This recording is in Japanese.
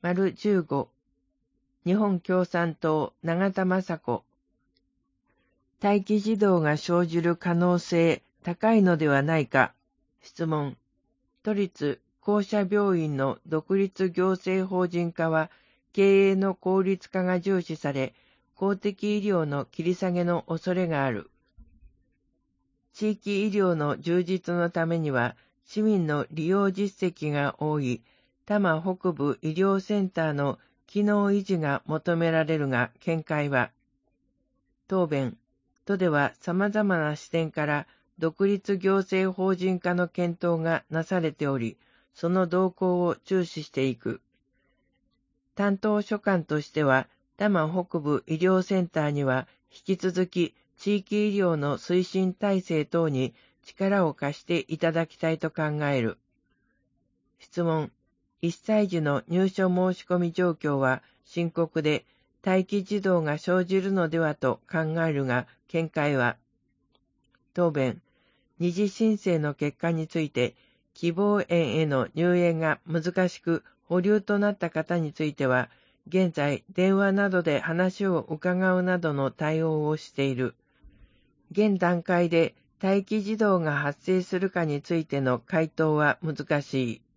-15日本共産党永田雅子。待機児童が生じる可能性高いのではないか。質問。都立公社病院の独立行政法人化は経営の効率化が重視され、公的医療の切り下げの恐れがある。地域医療の充実のためには、市民の利用実績が多い多摩北部医療センターの機能維持が求められるが、見解は。答弁。都では様々な視点から独立行政法人化の検討がなされており、その動向を注視していく。担当所管としては、多摩北部医療センターには引き続き地域医療の推進体制等に力を貸していただきたいと考える。質問。1歳児の入所申し込み状況は深刻で、待機児童が生じるのではと考えるが、見解は。答弁。二次申請の結果について、希望園への入園が難しく保留となった方については、現在電話などで話を伺うなどの対応をしている。現段階で待機児童が発生するかについての回答は難しい。